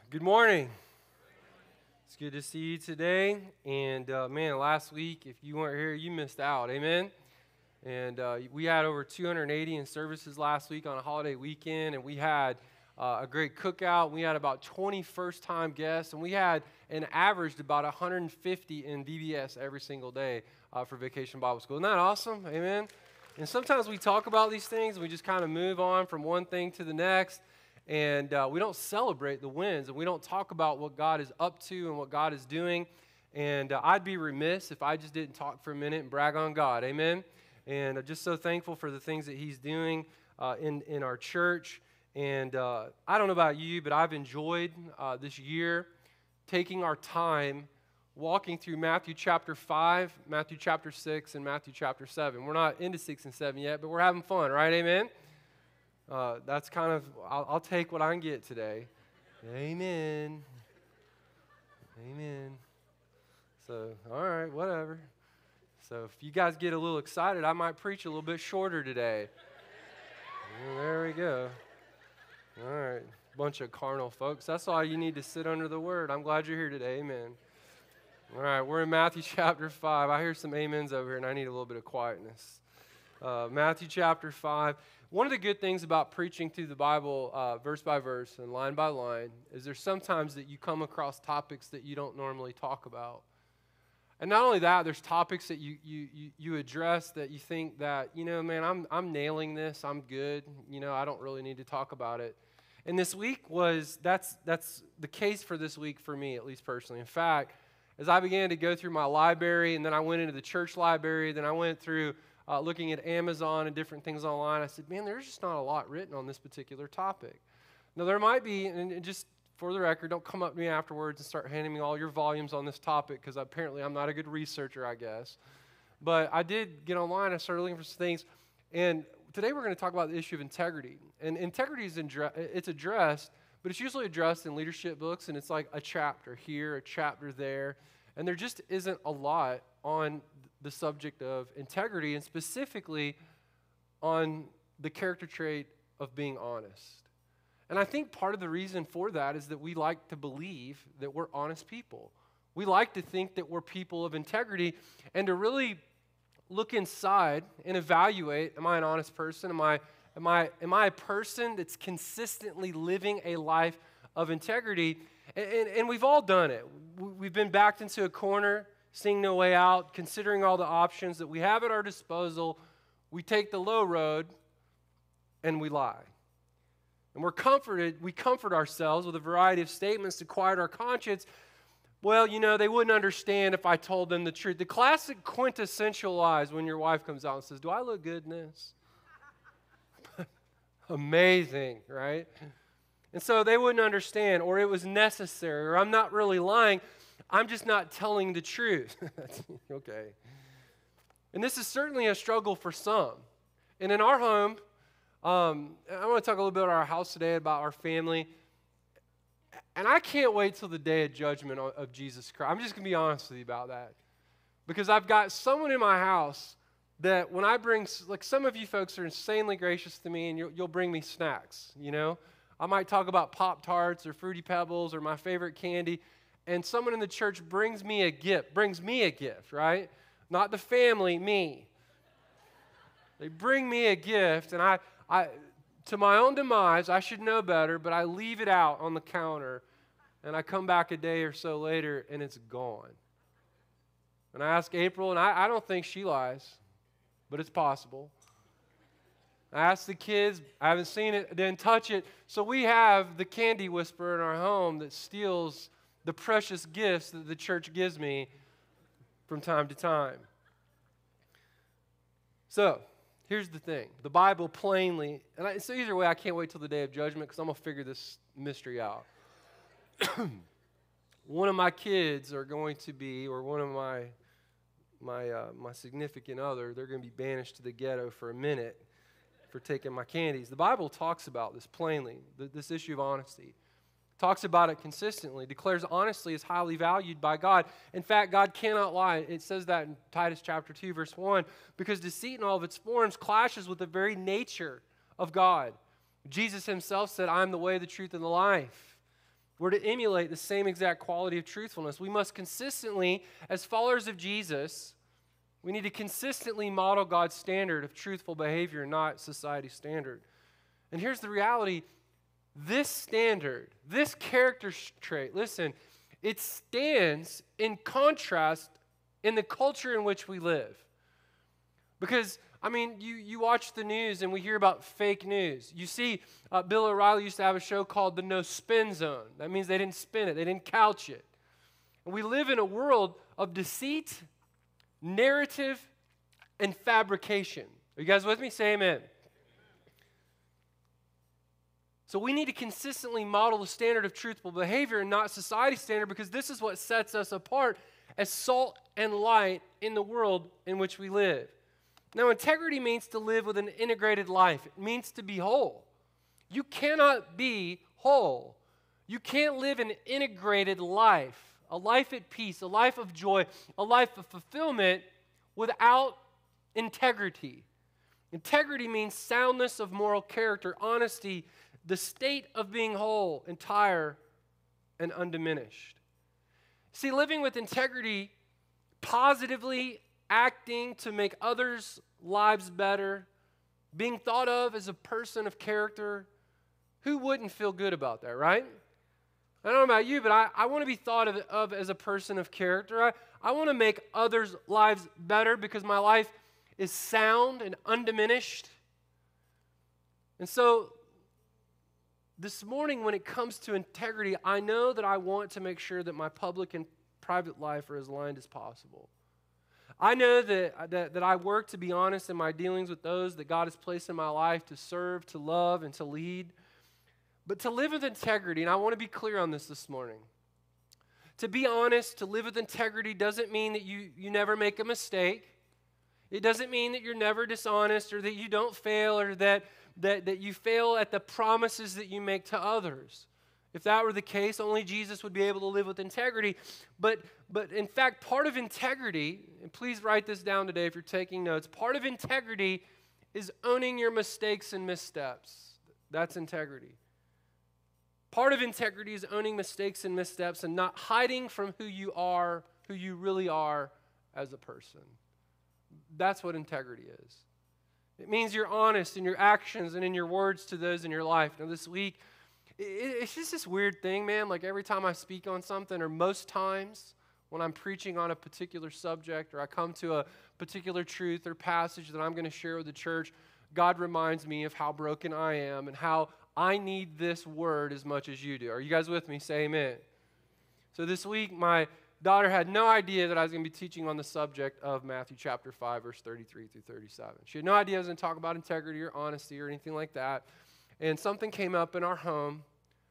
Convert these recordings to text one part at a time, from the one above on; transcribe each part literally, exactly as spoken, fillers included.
Good morning. It's good to see you today. And uh, man, last week, if you weren't here, you missed out. Amen. And uh, we had over two hundred eighty in services last week on a holiday weekend, and we had uh, a great cookout. We had about twenty first-time guests, and we had an averaged about one hundred fifty in V B S every single day uh, for Vacation Bible School. Isn't that awesome? Amen. And sometimes we talk about these things, and we just kind of move on from one thing to the next. And uh, we don't celebrate the wins, and we don't talk about what God is up to and what God is doing. And uh, I'd be remiss if I just didn't talk for a minute and brag on God. Amen? And I'm just so thankful for the things that He's doing uh, in, in our church. And uh, I don't know about you, but I've enjoyed uh, this year taking our time walking through Matthew chapter five, Matthew chapter six, and Matthew chapter seven. We're not into six and seven yet, but we're having fun, right? Amen? Uh, that's kind of, I'll, I'll take what I can get today. Amen. Amen. So, all right, whatever. So if you guys get a little excited, I might preach a little bit shorter today. Well, there we go. All right, bunch of carnal folks. That's all you need to sit under the word. I'm glad you're here today. Amen. All right, we're in Matthew chapter five. I hear some amens over here, and I need a little bit of quietness. Uh, Matthew chapter five. One of the good things about preaching through the Bible uh, verse by verse and line by line is there's sometimes that you come across topics that you don't normally talk about. And not only that, there's topics that you you you, you address that you think that, you know, man, I'm I'm nailing this, I'm good, you know, I don't really need to talk about it. And this week was, that's that's the case for this week for me, at least personally. In fact, as I began to go through my library, and then I went into the church library, then I went through Uh, looking at Amazon and different things online, I said, man, there's just not a lot written on this particular topic. Now, there might be, and just for the record, don't come up to me afterwards and start handing me all your volumes on this topic, because apparently I'm not a good researcher, I guess. But I did get online, I started looking for some things, and today we're going to talk about the issue of integrity. And integrity is indre- it's addressed, but it's usually addressed in leadership books, and it's like a chapter here, a chapter there, and there just isn't a lot on the subject of integrity, and specifically on the character trait of being honest. And I think part of the reason for that is that we like to believe that we're honest people. We like to think that we're people of integrity, and to really look inside and evaluate, am I an honest person? Am I, am I, am I a person that's consistently living a life of integrity? And, and, and we've all done it. We've been backed into a corner, seeing no way out, considering all the options that we have at our disposal. We take the low road and we lie. And we're comforted, we comfort ourselves with a variety of statements to quiet our conscience. Well, you know, they wouldn't understand if I told them the truth. The classic quintessential lies when your wife comes out and says, do I look good in this? Amazing, right? And so they wouldn't understand, or it was necessary, or I'm not really lying. I'm just not telling the truth. Okay. And this is certainly a struggle for some. And in our home, um, I want to talk a little bit about our house today, about our family. And I can't wait till the day of judgment of Jesus Christ. I'm just going to be honest with you about that. Because I've got someone in my house that when I bring, like some of you folks are insanely gracious to me, and you'll, you'll bring me snacks, you know. I might talk about Pop-Tarts or Fruity Pebbles or my favorite candy, and someone in the church brings me a gift, brings me a gift, right? Not the family, me. They bring me a gift, and I, I, to my own demise, I should know better, but I leave it out on the counter, and I come back a day or so later, and it's gone. And I ask April, and I, I don't think she lies, but it's possible. I asked the kids, I haven't seen it, didn't touch it, so we have the candy whisperer in our home that steals the precious gifts that the church gives me from time to time. So, here's the thing. The Bible plainly, and I, so either way, I can't wait till the day of judgment because I'm going to figure this mystery out. One of my kids are going to be, or one of my my uh, my significant other, they're going to be banished to the ghetto for a minute for taking my candies. The Bible talks about this plainly, th- this issue of honesty. Talks about it consistently, declares honesty is highly valued by God. In fact, God cannot lie. It says that in Titus chapter two, verse one, because deceit in all of its forms clashes with the very nature of God. Jesus himself said, I am the way, the truth, and the life. We're to emulate the same exact quality of truthfulness. We must consistently, as followers of Jesus, we need to consistently model God's standard of truthful behavior, not society's standard. And here's the reality. This standard, this character trait, listen, it stands in contrast in the culture in which we live. Because, I mean, you, you watch the news and we hear about fake news. You see, uh, Bill O'Reilly used to have a show called The No Spin Zone. That means they didn't spin it, they didn't couch it. And we live in a world of deceit, narrative, and fabrication. Are you guys with me? Say amen. So we need to consistently model the standard of truthful behavior and not society's standard, because this is what sets us apart as salt and light in the world in which we live. Now, integrity means to live with an integrated life. It means to be whole. You cannot be whole. You can't live an integrated life, a life at peace, a life of joy, a life of fulfillment without integrity. Integrity means soundness of moral character, honesty, the state of being whole, entire, and undiminished. See, living with integrity, positively acting to make others' lives better, being thought of as a person of character, who wouldn't feel good about that, right? I don't know about you, but I, I want to be thought of, of as a person of character. I, I want to make others' lives better because my life is sound and undiminished. And so this morning, when it comes to integrity, I know that I want to make sure that my public and private life are as aligned as possible. I know that, that, that I work to be honest in my dealings with those that God has placed in my life to serve, to love, and to lead. But to live with integrity, and I want to be clear on this this morning. To be honest, to live with integrity doesn't mean that you, you never make a mistake. It doesn't mean that you're never dishonest or that you don't fail or that, that, that you fail at the promises that you make to others. If that were the case, only Jesus would be able to live with integrity. But, but in fact, part of integrity, and please write this down today if you're taking notes, part of integrity is owning your mistakes and missteps. That's integrity. Part of integrity is owning mistakes and missteps and not hiding from who you are, who you really are as a person. That's what integrity is. It means you're honest in your actions and in your words to those in your life. Now, this week, it's just this weird thing, man. Like every time I speak on something, or most times when I'm preaching on a particular subject, or I come to a particular truth or passage that I'm going to share with the church, God reminds me of how broken I am and how I need this word as much as you do. Are you guys with me? Say amen. So this week, my daughter had no idea that I was going to be teaching on the subject of Matthew chapter five, verse thirty-three through thirty-seven. She had no idea I was going to talk about integrity or honesty or anything like that. And something came up in our home,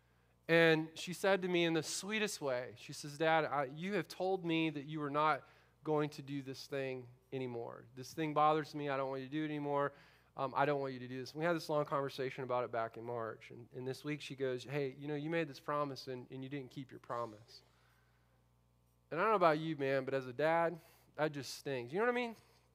and she said to me in the sweetest way, she says, Dad, I, you have told me that you are not going to do this thing anymore. This thing bothers me. I don't want you to do it anymore. Um, I don't want you to do this. We had this long conversation about it back in March. And, and this week she goes, hey, you know, you made this promise, and, and you didn't keep your promise. And I don't know about you, man, but as a dad, that just stings. You know what I mean?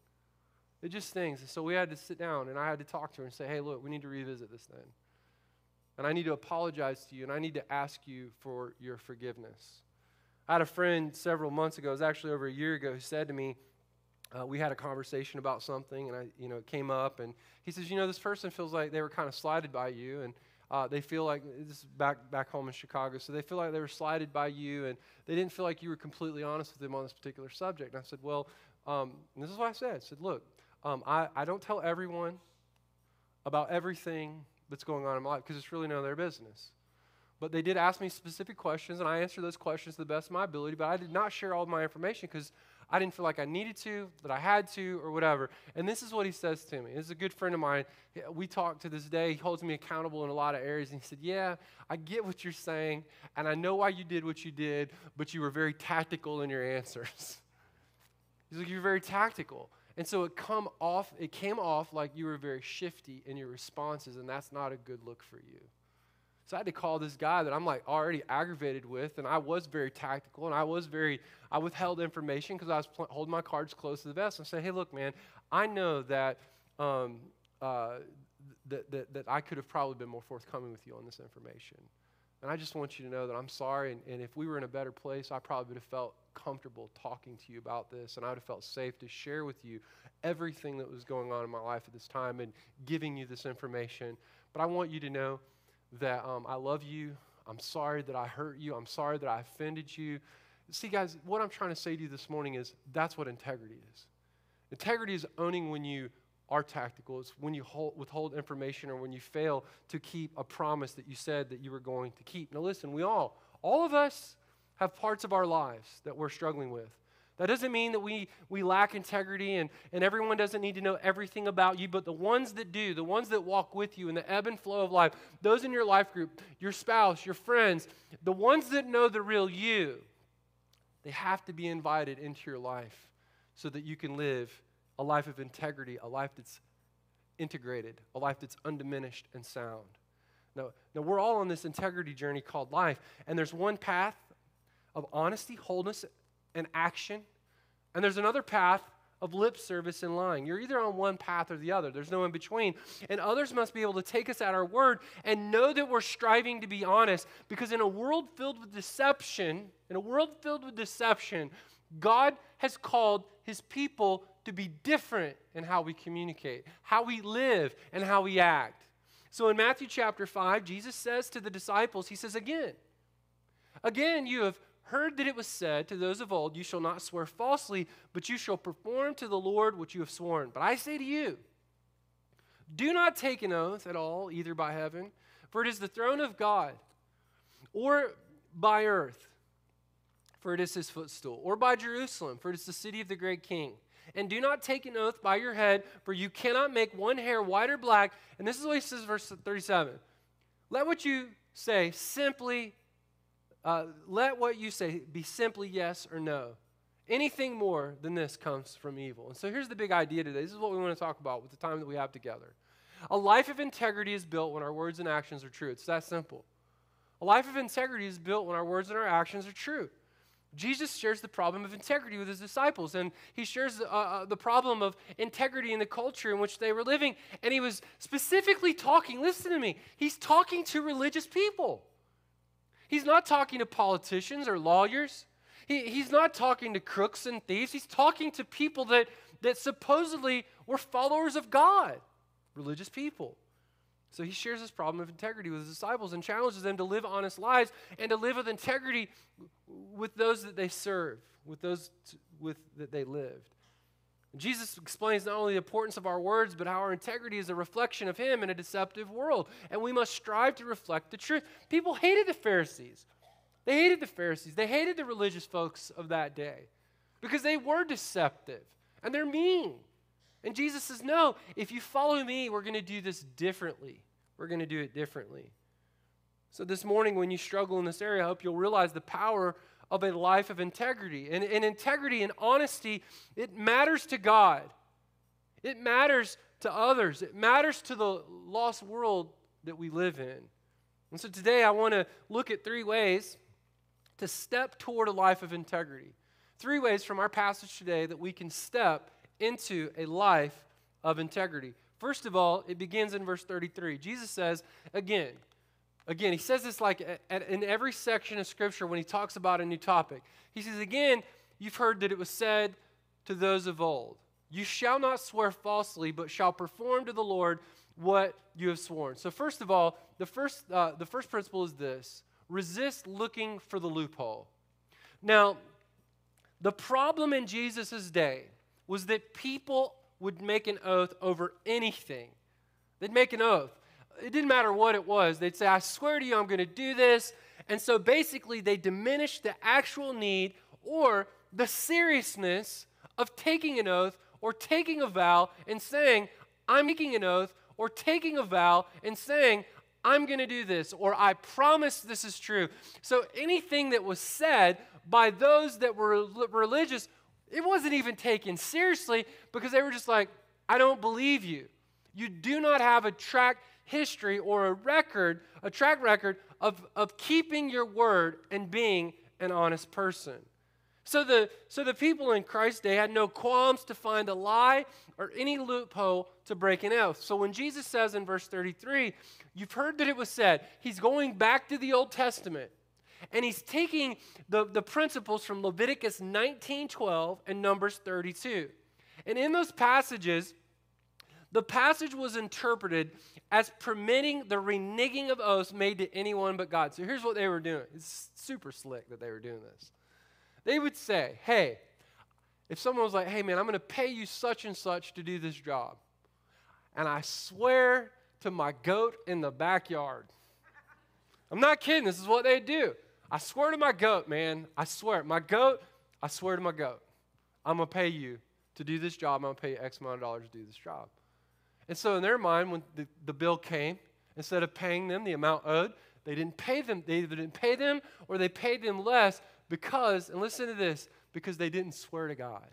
It just stings. And so we had to sit down, and I had to talk to her and say, hey, look, we need to revisit this thing. And I need to apologize to you, and I need to ask you for your forgiveness. I had a friend several months ago, it was actually over a year ago, who said to me, uh, we had a conversation about something, and I, you know, it came up, and he says, you know, this person feels like they were kind of slighted by you, and uh, they feel like, this is back, back home in Chicago, so they feel like they were slighted by you, and they didn't feel like you were completely honest with them on this particular subject. And I said, well, um, and this is what I said. I said, look, um, I, I don't tell everyone about everything that's going on in my life, because it's really none of their business. But they did ask me specific questions, and I answered those questions to the best of my ability, but I did not share all of my information because I didn't feel like I needed to, that I had to, or whatever. And this is what he says to me. This is a good friend of mine. We talk to this day. He holds me accountable in a lot of areas, and he said, yeah, I get what you're saying, and I know why you did what you did, but you were very tactical in your answers. He's like, you're very tactical. And so it come off, it came off like you were very shifty in your responses, and that's not a good look for you. So I had to call this guy that I'm like already aggravated with, and I was very tactical, and I was very, I withheld information because I was pl- holding my cards close to the vest and say, hey, look, man, I know that, um, uh, that, that, that I could have probably been more forthcoming with you on this information. And I just want you to know that I'm sorry, and, and if we were in a better place, I probably would have felt comfortable talking to you about this, and I would have felt safe to share with you everything that was going on in my life at this time and giving you this information. But I want you to know that um, I love you. I'm sorry that I hurt you. I'm sorry that I offended you. See, guys, what I'm trying to say to you this morning is that's what integrity is. Integrity is owning when you are tactical. It's when you hold, withhold information or when you fail to keep a promise that you said that you were going to keep. Now listen, we all, all of us have parts of our lives that we're struggling with. That doesn't mean that we, we lack integrity and, and everyone doesn't need to know everything about you, but the ones that do, the ones that walk with you in the ebb and flow of life, those in your life group, your spouse, your friends, the ones that know the real you, they have to be invited into your life so that you can live a life of integrity, a life that's integrated, a life that's undiminished and sound. Now, now we're all on this integrity journey called life, and there's one path of honesty, wholeness, and action, and there's another path of lip service and lying. You're either on one path or the other. There's no in between. And others must be able to take us at our word and know that we're striving to be honest, because in a world filled with deception, in a world filled with deception, God has called his people to be different in how we communicate, how we live, and how we act. So in Matthew chapter five, Jesus says to the disciples, he says, again, again, you have heard that it was said to those of old, you shall not swear falsely, but you shall perform to the Lord what you have sworn. But I say to you, do not take an oath at all, either by heaven, for it is the throne of God, or by earth, for it is his footstool, or by Jerusalem, for it is the city of the great king. And do not take an oath by your head, for you cannot make one hair white or black. And this is what he says, verse thirty-seven. Let what you say simply, uh, let what you say be simply yes or no. Anything more than this comes from evil. And so here's the big idea today. This is what we want to talk about with the time that we have together. A life of integrity is built when our words and actions are true. It's that simple. A life of integrity is built when our words and our actions are true. Jesus shares the problem of integrity with his disciples, and he shares uh, uh, the problem of integrity in the culture in which they were living, and he was specifically talking, listen to me, he's talking to religious people. He's not talking to politicians or lawyers. He, he's not talking to crooks and thieves. He's talking to people that, that supposedly were followers of God, religious people. So he shares this problem of integrity with his disciples and challenges them to live honest lives and to live with integrity with those that they serve, with those t- with that they lived. Jesus explains not only the importance of our words, but how our integrity is a reflection of him in a deceptive world. And we must strive to reflect the truth. People hated the Pharisees. They hated the Pharisees. They hated the religious folks of that day because they were deceptive and they're mean. And Jesus says, no, if you follow me, we're going to do this differently. We're going to do it differently. So this morning, when you struggle in this area, I hope you'll realize the power of a life of integrity. And, and integrity and honesty, it matters to God. It matters to others. It matters to the lost world that we live in. And so today, I want to look at three ways to step toward a life of integrity. Three ways from our passage today that we can step into a life of integrity. First of all, it begins in verse thirty-three. Jesus says, again, again, he says this like at, at, in every section of Scripture when he talks about a new topic. He says, again, you've heard that it was said to those of old, you shall not swear falsely, but shall perform to the Lord what you have sworn. So first of all, the first, uh, the first principle is this: resist looking for the loophole. Now, the problem in Jesus' day was that people would make an oath over anything. They'd make an oath. It didn't matter what it was. They'd say, I swear to you, I'm going to do this. And so basically, they diminished the actual need or the seriousness of taking an oath or taking a vow and saying, I'm making an oath, or taking a vow and saying, I'm going to do this, or I promise this is true. So anything that was said by those that were religious, it wasn't even taken seriously because they were just like, I don't believe you. You do not have a track history or a record, a track record of, of keeping your word and being an honest person. So the, so the people in Christ's day had no qualms to find a lie or any loophole to break an oath. So when Jesus says in verse thirty-three, you've heard that it was said, he's going back to the Old Testament, and he's taking the, the principles from Leviticus nineteen twelve and Numbers thirty-two. And in those passages, the passage was interpreted as permitting the reneging of oaths made to anyone but God. So here's what they were doing. It's super slick that they were doing this. They would say, hey, if someone was like, hey, man, I'm going to pay you such and such to do this job, and I swear to my goat in the backyard. I'm not kidding. This is what they do. I swear to my goat, man. I swear. My goat, I swear to my goat. I'm going to pay you to do this job. I'm going to pay you X amount of dollars to do this job. And so in their mind, when the, the bill came, instead of paying them the amount owed, they didn't pay them. They either didn't pay them or they paid them less because, and listen to this, because they didn't swear to God.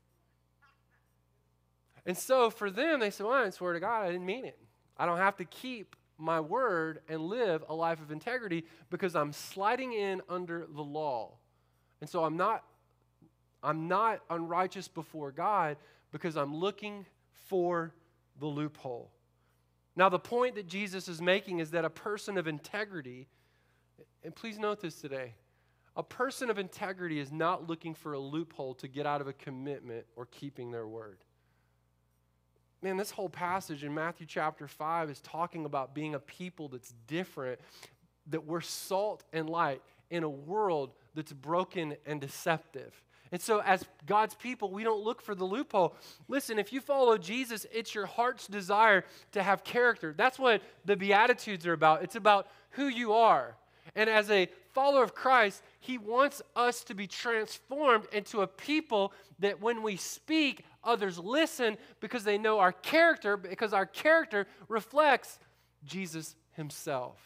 And so for them, they said, well, I didn't swear to God. I didn't mean it. I don't have to keep my word and live a life of integrity because I'm sliding in under the law. And so I'm not, I'm not unrighteous before God because I'm looking for the loophole. Now, the point that Jesus is making is that a person of integrity, and please note this today, a person of integrity is not looking for a loophole to get out of a commitment or keeping their word. Man, this whole passage in Matthew chapter five is talking about being a people that's different, that we're salt and light in a world that's broken and deceptive. And so as God's people, we don't look for the loophole. Listen, if you follow Jesus, it's your heart's desire to have character. That's what the Beatitudes are about. It's about who you are. And as a follower of Christ, he wants us to be transformed into a people that when we speak, others listen because they know our character, because our character reflects Jesus himself.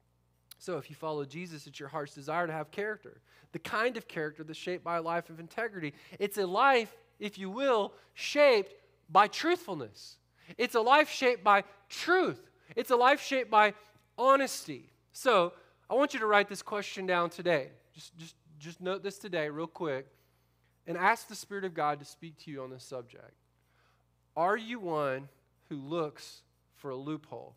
So if you follow Jesus, it's your heart's desire to have character. The kind of character that's shaped by a life of integrity. It's a life, if you will, shaped by truthfulness. It's a life shaped by truth. It's a life shaped by honesty. So I want you to write this question down today. Just, just, just note this today real quick and ask the Spirit of God to speak to you on this subject. Are you one who looks for a loophole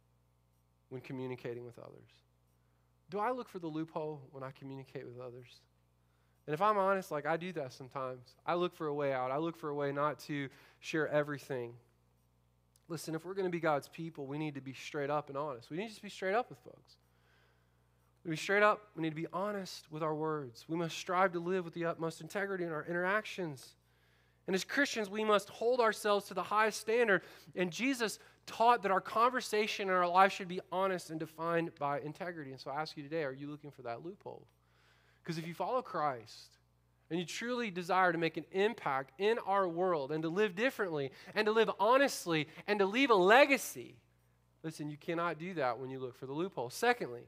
when communicating with others? Do I look for the loophole when I communicate with others? And if I'm honest, like I do that sometimes. I look for a way out. I look for a way not to share everything. Listen, if we're going to be God's people, we need to be straight up and honest. We need to just be straight up with folks. We need to be straight up. We need to be honest with our words. We must strive to live with the utmost integrity in our interactions. And as Christians, we must hold ourselves to the highest standard. And Jesus taught that our conversation and our life should be honest and defined by integrity. And so I ask you today, are you looking for that loophole? Because if you follow Christ and you truly desire to make an impact in our world and to live differently and to live honestly and to leave a legacy, listen, you cannot do that when you look for the loophole. Secondly,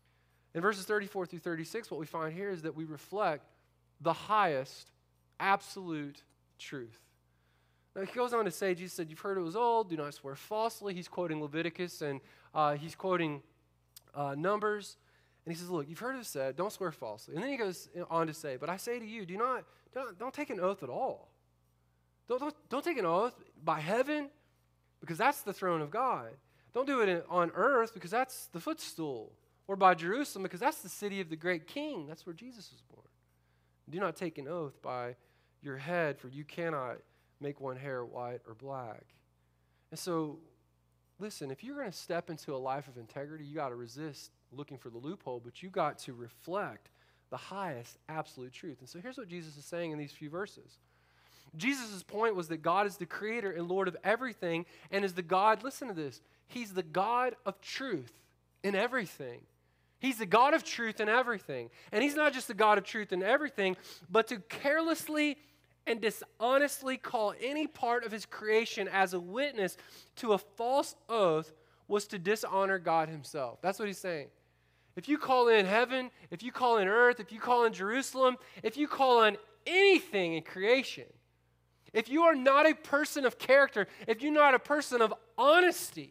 in verses thirty-four through thirty-six, what we find here is that we reflect the highest absolute truth. Now, he goes on to say, Jesus said, you've heard it was old, do not swear falsely. He's quoting Leviticus and uh, he's quoting uh, Numbers. And he says, look, you've heard it said, don't swear falsely. And then he goes on to say, but I say to you, do not, don't, don't take an oath at all. Don't, don't, don't take an oath by heaven, because that's the throne of God. Don't do it in, on earth, because that's the footstool. Or by Jerusalem, because that's the city of the great king. That's where Jesus was born. Do not take an oath by your head, for you cannot make one hair white or black. And so, listen, if you're going to step into a life of integrity, you got to resist looking for the loophole, but you got to reflect the highest absolute truth. And so here's what Jesus is saying in these few verses. Jesus' point was that God is the creator and Lord of everything, and is the God, listen to this, he's the God of truth in everything. He's the God of truth in everything. And he's not just the God of truth in everything, but to carelessly and dishonestly call any part of his creation as a witness to a false oath was to dishonor God himself. That's what he's saying. If you call in heaven, if you call in earth, if you call in Jerusalem, if you call on anything in creation, if you are not a person of character, if you're not a person of honesty,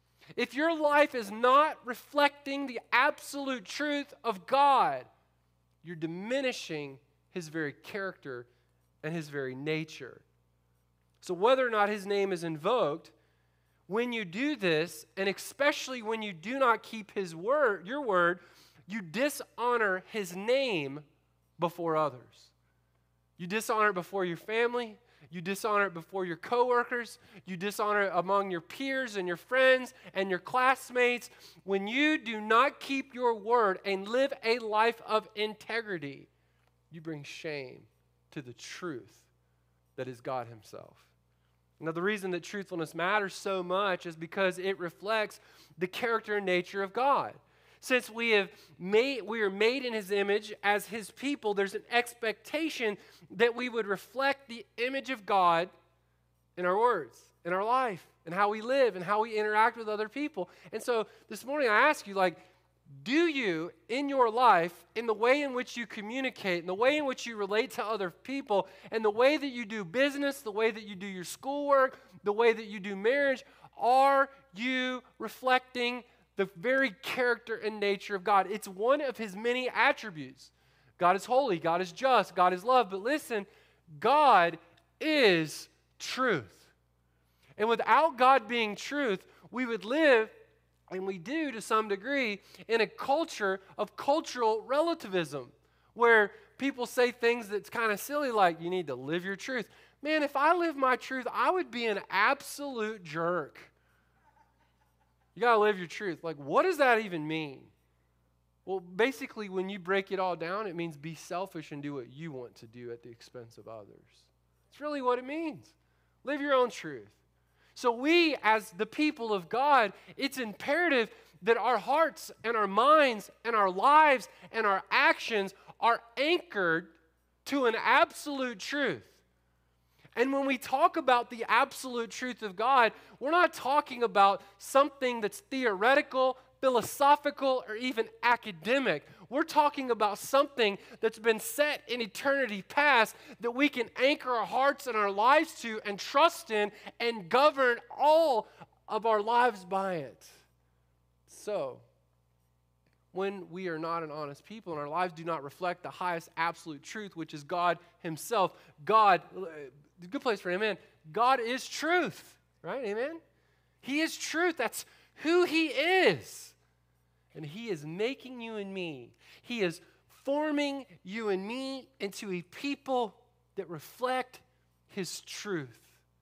if your life is not reflecting the absolute truth of God, you're diminishing his very character and his very nature. So whether or not his name is invoked, when you do this, and especially when you do not keep his word, your word, you dishonor his name before others. You dishonor it before your family. You dishonor it before your coworkers. You dishonor it among your peers and your friends and your classmates. When you do not keep your word and live a life of integrity, you bring shame to the truth that is God himself. Now, the reason that truthfulness matters so much is because it reflects the character and nature of God. Since we have made, we are made in his image as his people, there's an expectation that we would reflect the image of God in our words, in our life, and how we live, and how we interact with other people. And so this morning I ask you, like, do you, in your life, in the way in which you communicate, in the way in which you relate to other people, and the way that you do business, the way that you do your schoolwork, the way that you do marriage, are you reflecting the very character and nature of God? It's one of his many attributes. God is holy, God is just, God is love. But listen, God is truth. And without God being truth, we would live, and we do to some degree, in a culture of cultural relativism, where people say things that's kind of silly, like, you need to live your truth. Man, if I live my truth, I would be an absolute jerk. You got to live your truth. Like, what does that even mean? Well, basically, when you break it all down, it means be selfish and do what you want to do at the expense of others. It's really what it means. Live your own truth. So we, as the people of God, it's imperative that our hearts and our minds and our lives and our actions are anchored to an absolute truth. And when we talk about the absolute truth of God, we're not talking about something that's theoretical, philosophical, or even academic. We're talking about something that's been set in eternity past that we can anchor our hearts and our lives to and trust in and govern all of our lives by it. So, when we are not an honest people and our lives do not reflect the highest absolute truth, which is God himself, God, good place for amen, God is truth, right? Amen? He is truth. That's who he is. And he is making you and me. He is forming you and me into a people that reflect his truth.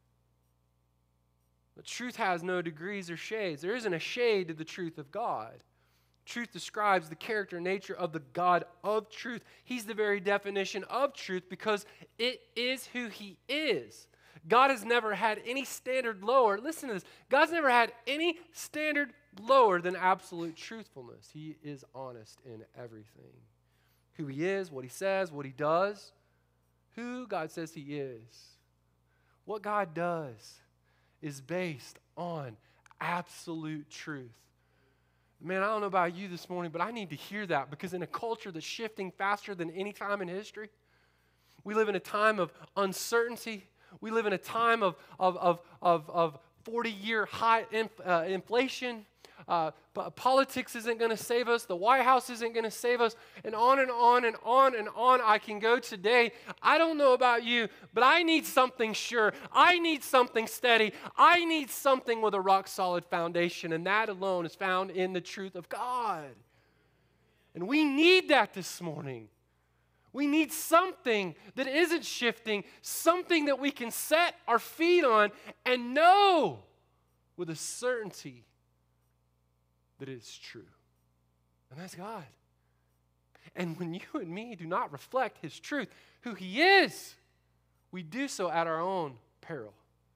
The truth has no degrees or shades. There isn't a shade to the truth of God. Truth describes the character and nature of the God of truth. He's the very definition of truth because it is who he is. God has never had any standard lower. Listen to this. God's never had any standard lower than absolute truthfulness. He is honest in everything. Who he is, what he says, what he does, who God says he is. What God does is based on absolute truth. Man, I don't know about you this morning, but I need to hear that because in a culture that's shifting faster than any time in history, we live in a time of uncertainty. We live in a time of, of, of, of, of forty-year high inf, uh, inflation. Uh, politics isn't going to save us. The White House isn't going to save us. And on and on and on and on I can go today. I don't know about you, but I need something sure. I need something steady. I need something with a rock-solid foundation, and that alone is found in the truth of God. And we need that this morning. We need something that isn't shifting, something that we can set our feet on and know with a certainty that it is true. And that's God. And when you and me do not reflect his truth, who he is, we do so at our own peril.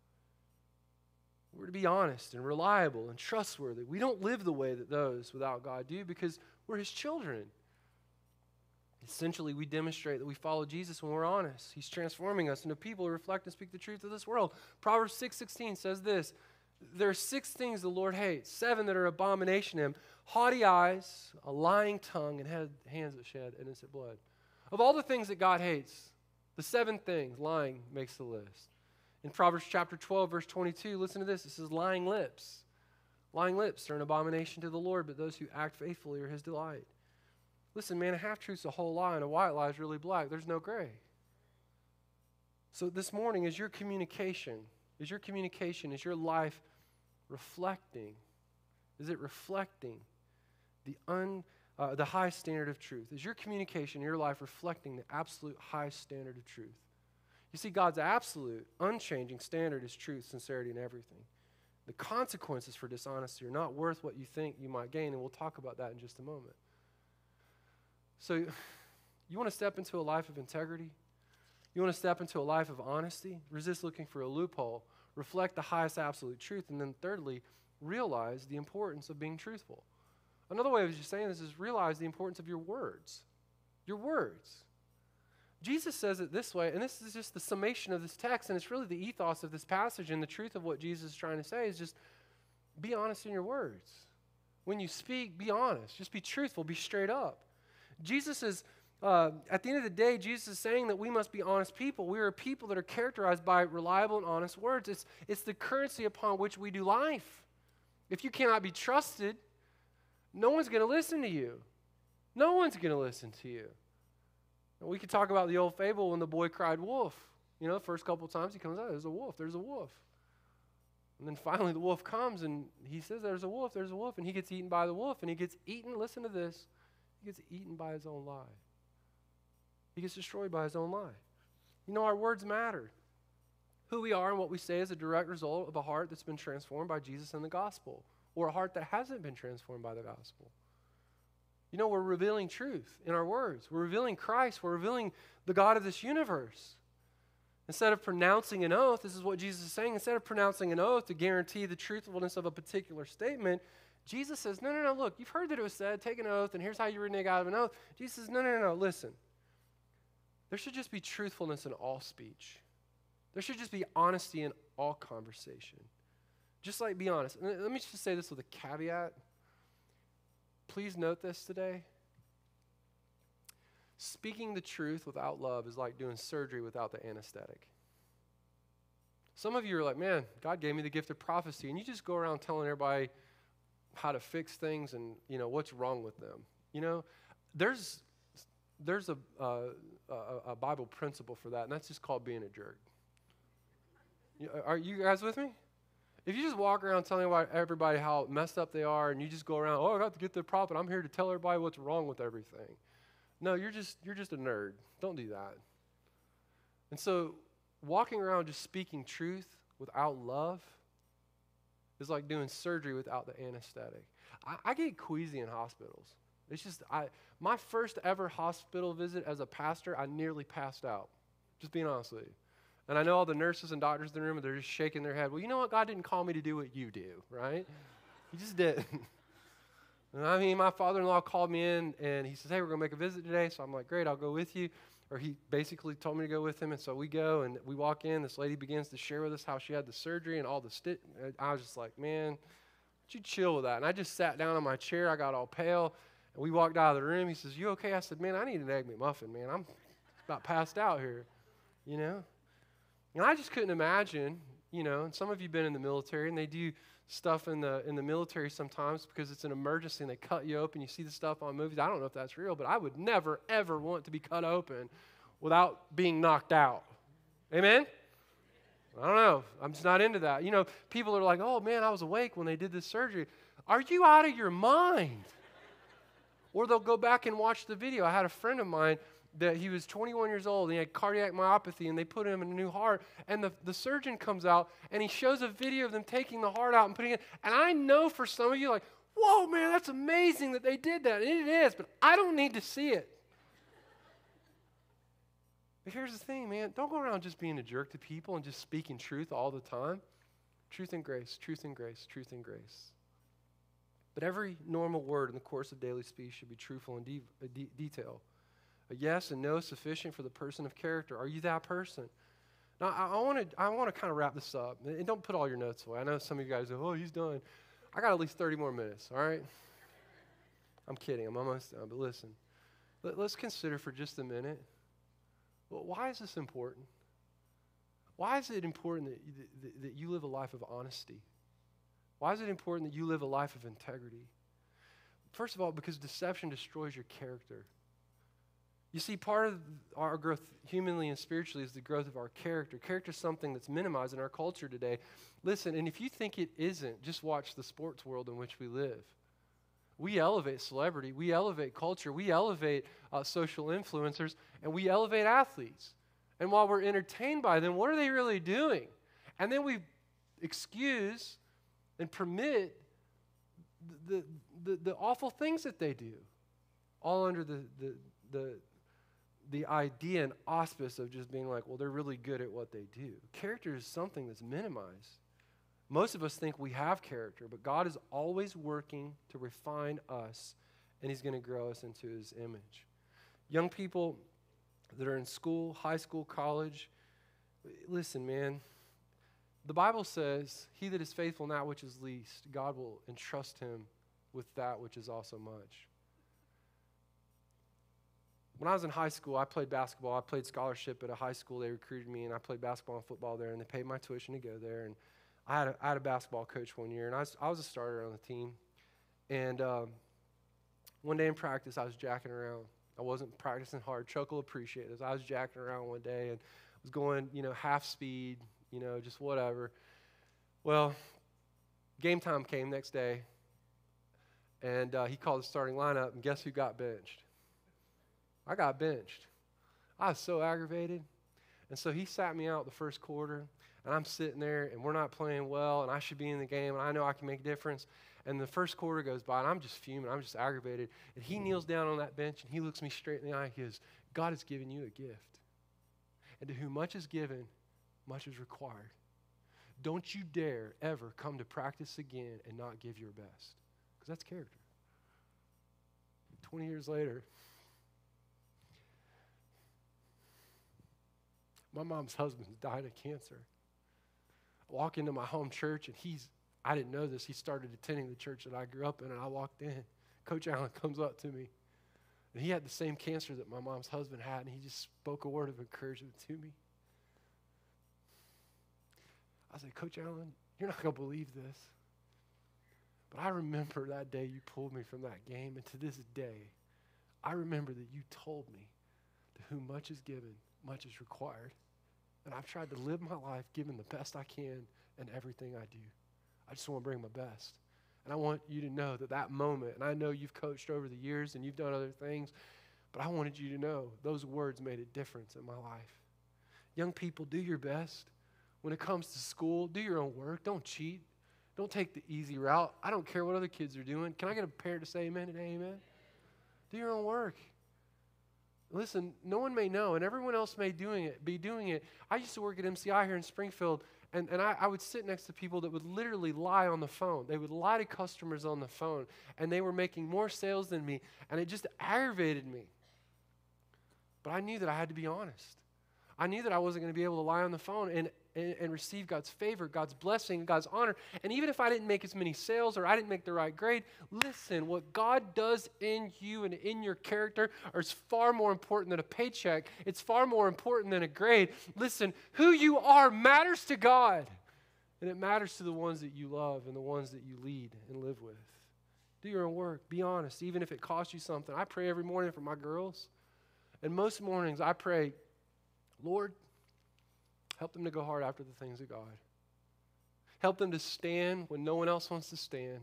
We're to be honest and reliable and trustworthy. We don't live the way that those without God do because we're his children. Essentially, we demonstrate that we follow Jesus when we're honest. He's transforming us into people who reflect and speak the truth of this world. Proverbs six sixteen says this, there are six things the Lord hates, seven that are abomination to him, haughty eyes, a lying tongue, and head, hands that shed innocent blood. Of all the things that God hates, the seven things, lying makes the list. In Proverbs chapter twelve, verse twenty-two, listen to this. It says, lying lips. Lying lips are an abomination to the Lord, but those who act faithfully are his delight. Listen, man, a half-truth's a whole lie, and a white lie is really black. There's no gray. So this morning, is your communication, is your communication, is your life reflecting? Is it reflecting the un, uh, the high standard of truth? Is your communication, your life reflecting the absolute high standard of truth? You see, God's absolute, unchanging standard is truth, sincerity, and everything. The consequences for dishonesty are not worth what you think you might gain, and we'll talk about that in just a moment. So, you want to step into a life of integrity? You want to step into a life of honesty? Resist looking for a loophole. Reflect the highest absolute truth. And then thirdly, realize the importance of being truthful. Another way of just saying this is realize the importance of your words. Your words. Jesus says it this way, and this is just the summation of this text, and it's really the ethos of this passage, and the truth of what Jesus is trying to say is just be honest in your words. When you speak, be honest. Just be truthful. Be straight up. Jesus is, uh, at the end of the day, Jesus is saying that we must be honest people. We are people that are characterized by reliable and honest words. It's, it's the currency upon which we do life. If you cannot be trusted, no one's going to listen to you. No one's going to listen to you. And we could talk about the old fable when the boy cried wolf. You know, the first couple of times he comes out, there's a wolf, there's a wolf. And then finally the wolf comes and he says there's a wolf, there's a wolf, and he gets eaten by the wolf, and he gets eaten, listen to this, he gets eaten by his own lie. He gets destroyed by his own lie. You know, our words matter. Who we are and what we say is a direct result of a heart that's been transformed by Jesus and the gospel, or a heart that hasn't been transformed by the gospel. You know, we're revealing truth in our words. We're revealing Christ. We're revealing the God of this universe. Instead of pronouncing an oath, this is what Jesus is saying, instead of pronouncing an oath to guarantee the truthfulness of a particular statement, Jesus says, no, no, no, look, you've heard that it was said, take an oath, and here's how you renege out of an oath. Jesus says, no, no, no, no, listen. There should just be truthfulness in all speech. There should just be honesty in all conversation. Just like be honest. And let me just say this with a caveat. Please note this today. Speaking the truth without love is like doing surgery without the anesthetic. Some of you are like, man, God gave me the gift of prophecy, and you just go around telling everybody how to fix things and, you know, what's wrong with them. You know, there's there's a, uh, a, a Bible principle for that, and that's just called being a jerk. You, are you guys with me? If you just walk around telling everybody how messed up they are, and you just go around, oh, I got to get the prophet, I'm here to tell everybody what's wrong with everything. No, you're just you're just a nerd. Don't do that. And so walking around just speaking truth without love is like doing surgery without the anesthetic. I, I get queasy in hospitals. It's just, I my first ever hospital visit as a pastor, I nearly passed out. Just being honest with you. And I know all the nurses and doctors in the room, they're just shaking their head. Well, you know what? God didn't call me to do what you do, right? He just didn't. And I mean, my father-in-law called me in, and he says, hey, we're going to make a visit today. So I'm like, great, I'll go with you. Or he basically told me to go with him, and so we go, and we walk in. This lady begins to share with us how she had the surgery and all the stitch. I was just like, man, would you chill with that? And I just sat down on my chair. I got all pale, and we walked out of the room. He says, you okay? I said, man, I need an Egg McMuffin, man. I'm about passed out here, you know? And I just couldn't imagine, you know, and some of you have been in the military, and they do stuff in the in the military sometimes because it's an emergency and they cut you open. You see the stuff on movies. I don't know if that's real, but I would never, ever want to be cut open without being knocked out. Amen? I don't know. I'm just not into that. You know, people are like, oh, man, I was awake when they did this surgery. Are you out of your mind? Or they'll go back and watch the video. I had a friend of mine that he was twenty-one years old, and he had cardiac myopathy, and they put him in a new heart, and the, the surgeon comes out, and he shows a video of them taking the heart out and putting it, and I know for some of you, like, whoa, man, that's amazing that they did that, and it is, but I don't need to see it. But here's the thing, man, don't go around just being a jerk to people and just speaking truth all the time. Truth and grace, truth and grace, truth and grace. But every normal word in the course of daily speech should be truthful in de- de- detail. A yes and no sufficient for the person of character. Are you that person? Now, I want to I want to kind of wrap this up. And don't put all your notes away. I know some of you guys go, oh, he's done. I got at least thirty more minutes, all right? I'm kidding. I'm almost done. But listen, let, let's consider for just a minute, well, why is this important? Why is it important that you, that, that you live a life of honesty? Why is it important that you live a life of integrity? First of all, because deception destroys your character. You see, part of our growth humanly and spiritually is the growth of our character. Character is something that's minimized in our culture today. Listen, and if you think it isn't, just watch the sports world in which we live. We elevate celebrity, we elevate culture, we elevate uh, social influencers, and we elevate athletes. And while we're entertained by them, what are they really doing? And then we excuse and permit the, the, the awful things that they do, all under the, the, the, the idea and auspice of just being like, well, they're really good at what they do. Character is something that's minimized. Most of us think we have character, but God is always working to refine us, and he's going to grow us into his image. Young people that are in school, high school, college, listen, man, the Bible says, he that is faithful in that which is least, God will entrust him with that which is also much. When I was in high school, I played basketball. I played scholarship at a high school. They recruited me, and I played basketball and football there, and they paid my tuition to go there. And I had a, I had a basketball coach one year, and I was, I was a starter on the team. And um, one day in practice, I was jacking around. I wasn't practicing hard. Chuck will appreciate this. I was jacking around one day and was going, you know, half speed, you know, just whatever. Well, game time came next day, and uh, he called the starting lineup, and guess who got benched? I got benched. I was so aggravated. And so he sat me out the first quarter, and I'm sitting there, and we're not playing well, and I should be in the game, and I know I can make a difference. And the first quarter goes by, and I'm just fuming. I'm just aggravated. And he kneels down on that bench, and he looks me straight in the eye. He goes, God has given you a gift. And to whom much is given, much is required. Don't you dare ever come to practice again and not give your best, because that's character. twenty years later, my mom's husband died of cancer. I walk into my home church, and he's, I didn't know this, he started attending the church that I grew up in, and I walked in. Coach Allen comes up to me, and he had the same cancer that my mom's husband had, and he just spoke a word of encouragement to me. I said, Coach Allen, you're not going to believe this, but I remember that day you pulled me from that game, and to this day, I remember that you told me, to whom much is given, much is required. And I've tried to live my life giving the best I can in everything I do. I just want to bring my best. And I want you to know that that moment, and I know you've coached over the years and you've done other things, but I wanted you to know those words made a difference in my life. Young people, do your best. When it comes to school, do your own work. Don't cheat. Don't take the easy route. I don't care what other kids are doing. Can I get a parent to say amen today, amen? Do your own work. Listen, no one may know, and everyone else may doing it, be doing it. I used to work at M C I here in Springfield, and, and I, I would sit next to people that would literally lie on the phone. They would lie to customers on the phone, and they were making more sales than me, and it just aggravated me. But I knew that I had to be honest. I knew that I wasn't going to be able to lie on the phone and, and, and receive God's favor, God's blessing, God's honor. And even if I didn't make as many sales or I didn't make the right grade, listen, what God does in you and in your character is far more important than a paycheck. It's far more important than a grade. Listen, who you are matters to God. And it matters to the ones that you love and the ones that you lead and live with. Do your own work. Be honest, even if it costs you something. I pray every morning for my girls. And most mornings I pray, Lord, help them to go hard after the things of God. Help them to stand when no one else wants to stand.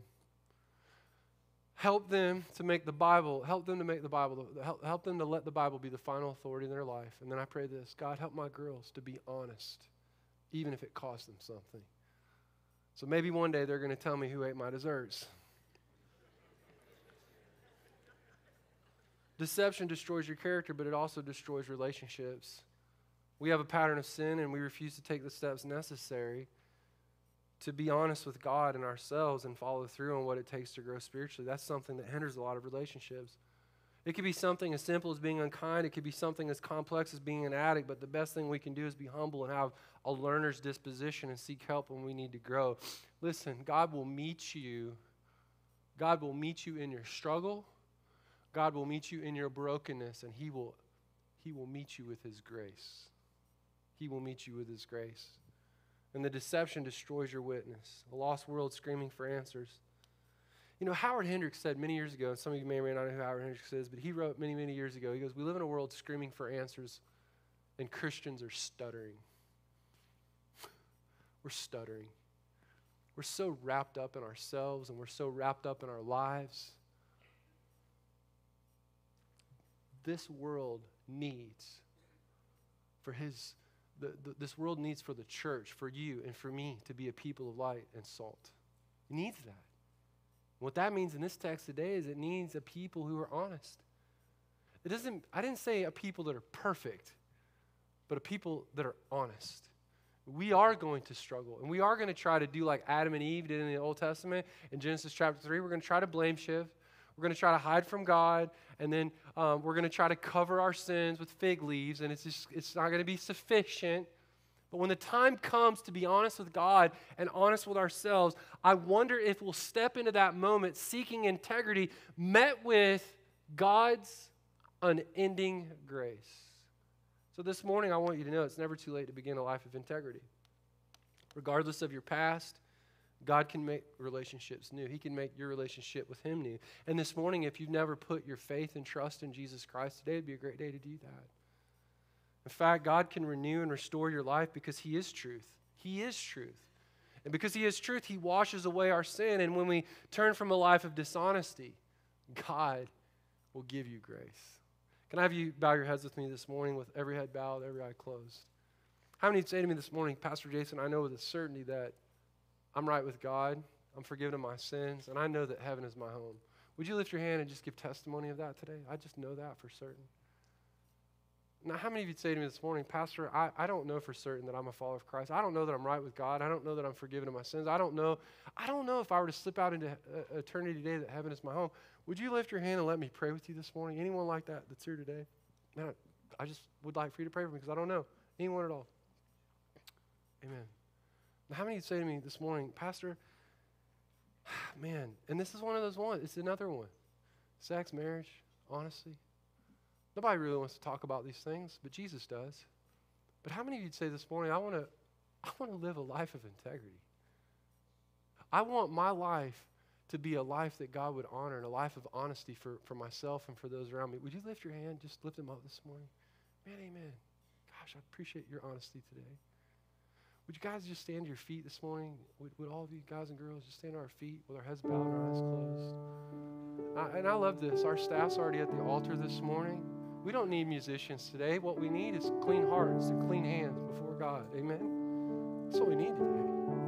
Help them to make the Bible, help them to make the Bible, help, help them to let the Bible be the final authority in their life. And then I pray this, God, help my girls to be honest, even if it costs them something. So maybe one day they're going to tell me who ate my desserts. Deception destroys your character, but it also destroys relationships. We have a pattern of sin, and we refuse to take the steps necessary to be honest with God and ourselves and follow through on what it takes to grow spiritually. That's something that hinders a lot of relationships. It could be something as simple as being unkind. It could be something as complex as being an addict, but the best thing we can do is be humble and have a learner's disposition and seek help when we need to grow. Listen, God will meet you. God will meet you in your struggle. God will meet you in your brokenness, and he will, he will meet you with his grace. He will meet you with his grace. And the deception destroys your witness. A lost world screaming for answers. You know, Howard Hendricks said many years ago, and some of you may or may not know who Howard Hendricks is, but he wrote many, many years ago, he goes, we live in a world screaming for answers, and Christians are stuttering. We're stuttering. We're so wrapped up in ourselves, and we're so wrapped up in our lives. This world needs for his, the, the, this world needs for the church, for you and for me to be a people of light and salt. It needs that. What that means in this text today is it needs a people who are honest. It doesn't, I didn't say a people that are perfect, but a people that are honest. We are going to struggle, and we are going to try to do like Adam and Eve did in the Old Testament. In Genesis chapter three, we're going to try to blame shift. We're going to try to hide from God, and then um, we're going to try to cover our sins with fig leaves, and it's just, it's not going to be sufficient. But when the time comes to be honest with God and honest with ourselves, I wonder if we'll step into that moment seeking integrity, met with God's unending grace. So this morning, I want you to know it's never too late to begin a life of integrity. Regardless of your past, God can make relationships new. He can make your relationship with him new. And this morning, if you've never put your faith and trust in Jesus Christ, today would be a great day to do that. In fact, God can renew and restore your life because he is truth. He is truth. And because he is truth, he washes away our sin. And when we turn from a life of dishonesty, God will give you grace. Can I have you bow your heads with me this morning with every head bowed, every eye closed? How many would say to me this morning, Pastor Jason, I know with a certainty that I'm right with God, I'm forgiven of my sins, and I know that heaven is my home. Would you lift your hand and just give testimony of that today? I just know that for certain. Now, how many of you would say to me this morning, Pastor, I, I don't know for certain that I'm a follower of Christ. I don't know that I'm right with God. I don't know that I'm forgiven of my sins. I don't know, I don't know if I were to slip out into uh, eternity today that heaven is my home. Would you lift your hand and let me pray with you this morning? Anyone like that that's here today? Man, I just would like for you to pray for me because I don't know. Anyone at all? Amen. Now, how many would say to me this morning, Pastor, man, and this is one of those ones. It's another one. Sex, marriage, honesty. Nobody really wants to talk about these things, but Jesus does. But how many of you would say this morning, I want to I want to live a life of integrity. I want my life to be a life that God would honor and a life of honesty for, for myself and for those around me. Would you lift your hand? Just lift them up this morning. Man, amen. Gosh, I appreciate your honesty today. Would you guys just stand to your feet this morning? Would, would all of you guys and girls just stand on our feet with our heads bowed and our eyes closed? I, and I love this. Our staff's already at the altar this morning. We don't need musicians today. What we need is clean hearts and clean hands before God. Amen? That's what we need today.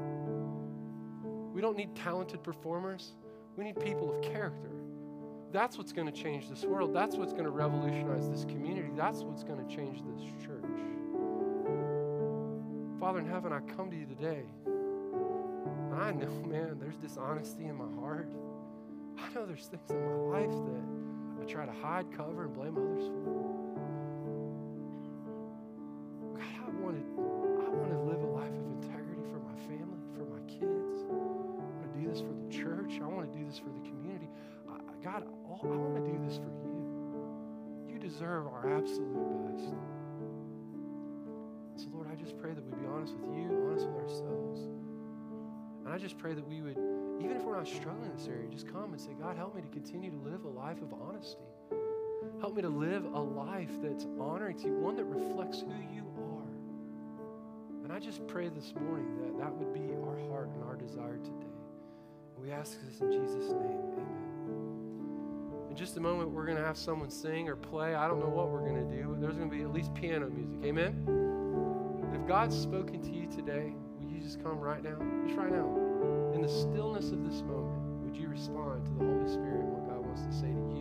We don't need talented performers. We need people of character. That's what's going to change this world. That's what's going to revolutionize this community. That's what's going to change this church. Father in heaven, I come to you today. And I know, man, there's dishonesty in my heart. I know there's things in my life that I try to hide, cover, and blame others for. God, I want to, I want to live a life of integrity for my family, for my kids. I want to do this for the church. I want to do this for the community. I, God, all, I want to do this for you. You deserve our absolute best. So, Lord, I just pray that we'd be honest with you, honest with ourselves. And I just pray that we would, even if we're not struggling in this area, just come and say, God, help me to continue to live a life of honesty. Help me to live a life that's honoring to you, one that reflects who you are. And I just pray this morning that that would be our heart and our desire today. And we ask this in Jesus' name, amen. In just a moment, we're going to have someone sing or play. I don't know what we're going to do, but there's going to be at least piano music, amen? If God's spoken to you today, will you just come right now? Just right now. In the stillness of this moment, would you respond to the Holy Spirit and what God wants to say to you?